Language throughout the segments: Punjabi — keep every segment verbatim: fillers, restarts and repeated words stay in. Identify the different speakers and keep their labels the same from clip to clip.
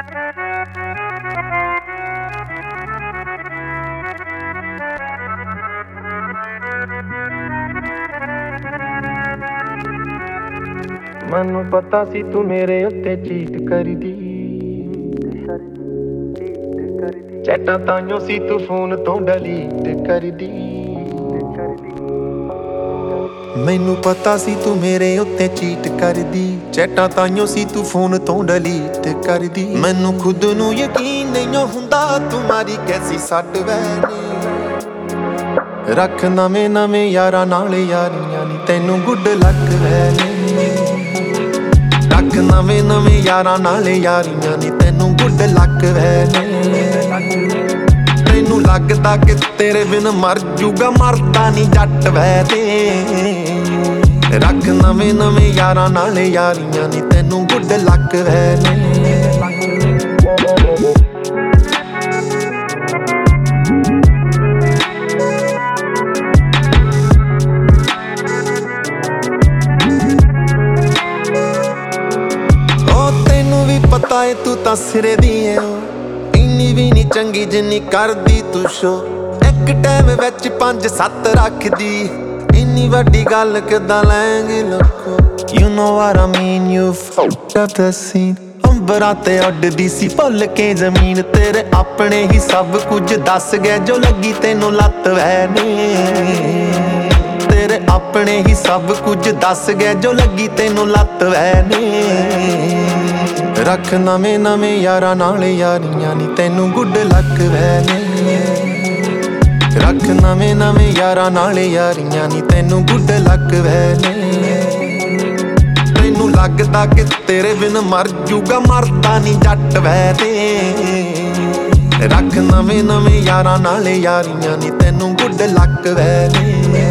Speaker 1: ਮੈਨੂੰ ਪਤਾ ਸੀ ਤੂੰ ਮੇਰੇ ਉੱਤੇ ਚੀਟ ਕਰਦੀ, ਚੈਟਾਂ ਤਾਈਓ ਸੀ ਤੂੰ ਫੋਨ ਤੋਂ ਡਿਲੀਟ ਕਰਦੀ। ਮੈਨੂੰ ਪਤਾ ਸੀ ਤੂੰ ਮੇਰੇ ਉੱਤੇ ਚੀਟ ਕਰਦੀ, ਚੈਟਾਂ ਤਾਈਓ ਸੀ ਤੂੰ ਫੋਨ ਤੋਂ ਡਿਲੀਟ ਕਰਦੀ। ਮੈਨੂੰ ਖੁਦ ਨੂੰ ਯਕੀਨ ਨਹੀਂ ਹੁੰਦਾ ਤੂੰ ਮਾਰੀ ਕੈਸੀ ਸੱਟ ਵੈਨੀ। ਰੱਖ ਨਵੇਂ ਨਵੇਂ ਯਾਰਾਂ ਨਾਲ ਯਾਰੀਆਂ ਨੀ ਤੈਨੂੰ ਗੁੱਡ ਲੱਕ ਵੈਨੀ। ਰੱਖ ਨਵੇਂ ਨਵੇਂ ਯਾਰਾਂ ਨਾਲ ਯਾਰੀਆਂ ਨੀ ਤੈਨੂੰ ਗੁੱਡ ਲੱਕ ਵੈਨੀ। ਤੈਨੂੰ ਲੱਗਦਾ ਕਿ ਤੇਰੇ ਬਿਨ ਮਰ ਜੂਗਾ, ਮਰਦਾ ਨੀ ਜੱਟ ਵੈ ਤੇ। ਰੱਖ ਨਵੇਂ ਨਵੇਂ ਯਾਰਾਂ ਨਾਲ ਯਾਰੀਆਂ ਨੀ ਤੈਨੂੰ ਗੁੱਡ ਲੱਕ ਵੈਨੀ। ਪਤਾ ਏ ਤੂੰ ਤਾਂ ਸਿਰੇ ਦੀ ਏ, ਇੰਨੀ ਵੀ ਨੀ ਚੰਗੀ ਜਿੰਨੀ ਕਰਦੀ ਤੂੰ ਸ਼ੋ। ਇੱਕ ਟਾਈਮ ਵਿੱਚ ਪੰਜ ਸੱਤ ਰੱਖਦੀ, ਇੰਨੀ ਵੱਡੀ ਗੱਲ ਕਿੱਦਾਂ ਲੈਂਗੀ ਲੋਕੋ। You know what I mean, you fucked up the scene। ਅੰਬਰਾਂ ਤੇ ਉੱਡਦੀ ਸੀ ਭੁੱਲ ਕੇ ਜ਼ਮੀਨ, ਤੇਰੇ ਆਪਣੇ ਹੀ ਸਭ ਕੁਝ ਦੱਸ ਗਏ ਜੋ ਲੱਗੀ ਤੈਨੂੰ ਲੱਤ ਵੈ ਨੇ। ਤੇਰੇ ਆਪਣੇ ਹੀ ਸਭ ਕੁਝ ਦੱਸ ਗਏ ਜੋ ਲੱਗੀ ਤੈਨੂੰ ਲੱਤ ਵੈ ਨੇ। ਰੱਖ ਨਵੇਂ ਨਵੇਂ ਯਾਰਾਂ ਨਾਲ ਯਾਰੀਆਂ ਨੀ ਤੈਨੂੰ ਗੁੱਡ ਲੱਕ ਵੈ ਨੇ। ਰੱਖ ਨਵੇਂ ਨਵੇਂ ਯਾਰਾਂ ਨਾਲ ਯਾਰੀਆਂ ਨੀ ਤੈਨੂੰ ਗੁੱਡ ਲੱਕ ਵੈ ਨੇ। ਤੈਨੂੰ ਲੱਗਦਾ ਕਿ ਤੇਰੇ ਬਿਨ ਮਰ ਜੂਗਾ, ਮਰਦਾ ਨੀ ਜੱਟ ਵੈ ਤੇ। ਰੱਖ ਨਵੇਂ ਨਵੇਂ ਯਾਰਾਂ ਨਾਲ ਯਾਰੀਆਂ ਨੀ ਤੈਨੂੰ ਗੁੱਡ ਲੱਕ ਵੈ ਨੇ।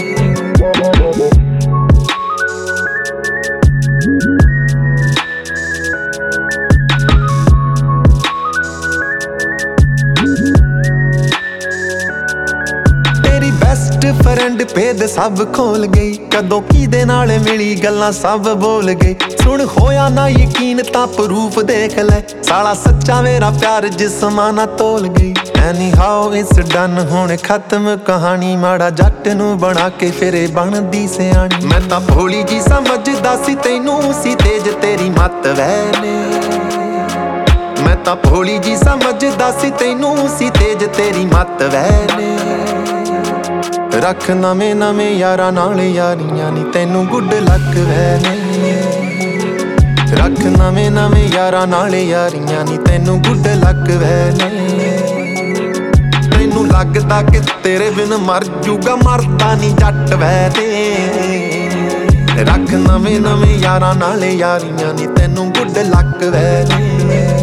Speaker 1: ਬੈਸਟ ਫਰੈਂਡ ਭੇਦ ਸਭ ਖੋਲ ਗਈ, ਕਦੋਂ ਕਿਹਦੇ ਨਾਲ ਮਿਲੀ ਗੱਲਾਂ ਸਭ ਬੋਲ ਗਈ। ਸੁਣ ਹੋਇਆ ਨਾ ਯਕੀਨ ਤਾਂ ਪ੍ਰੂਫ ਦੇਖ ਲੈ, ਸਾਲਾ ਸੱਚਾ ਮੇਰਾ ਪਿਆਰ ਜਿਸਮਾਨਾ ਤੋਲ ਗਈ। ਐਨੀ ਹਾਓ ਇਟਸ ਡਨ, ਹੁਣ ਖਤਮ ਕਹਾਣੀ। ਮਾੜਾ ਜੱਟ ਨੂੰ ਬਣਾ ਕੇ ਫਿਰੇ ਬਣਦੀ ਸਿਆਣੀ। ਮੈਂ ਤਾਂ ਭੋਲੀ ਜੀ ਸਮਝਦਾ ਸੀ ਤੈਨੂੰ ਸੀ ਤੇਜ ਤੇਰੀ ਮੱਤ ਵੈ ਨੇ। ਮੈਂ ਤਾਂ ਭੋਲੀ ਜੀ ਸਮਝਦਾ ਸੀ ਤੈਨੂੰ ਸੀ ਤੇਜ ਤੇਰੀ ਮੱਤ ਵੈ ਨੇ। ਰੱਖ ਨਵੇਂ ਨਵੇਂ ਯਾਰਾਂ ਨਾਲ ਯਾਰੀਆਂ ਨੀ ਤੈਨੂੰ ਗੁੱਡ ਲੱਕ ਵੈ ਨੇ। ਰੱਖ ਨਵੇਂ ਨਵੇਂ ਯਾਰਾਂ ਨਾਲ ਯਾਰੀਆਂ ਨੀ ਤੈਨੂੰ ਗੁੱਡ ਲੱਕ ਵੈ ਨੇ। ਤੈਨੂੰ ਲੱਗਦਾ ਕਿ ਤੇਰੇ ਬਿਨ ਮਰ ਜੂਗਾ, ਮਰਦਾ ਨੀ ਜੱਟ ਵੈ ਤੇ। ਰੱਖ ਨਵੇਂ ਨਵੇਂ ਯਾਰਾਂ ਨਾਲ ਯਾਰੀਆਂ ਨੀ ਤੈਨੂੰ ਗੁੱਡ ਲੱਕ ਵੈ ਨੇ।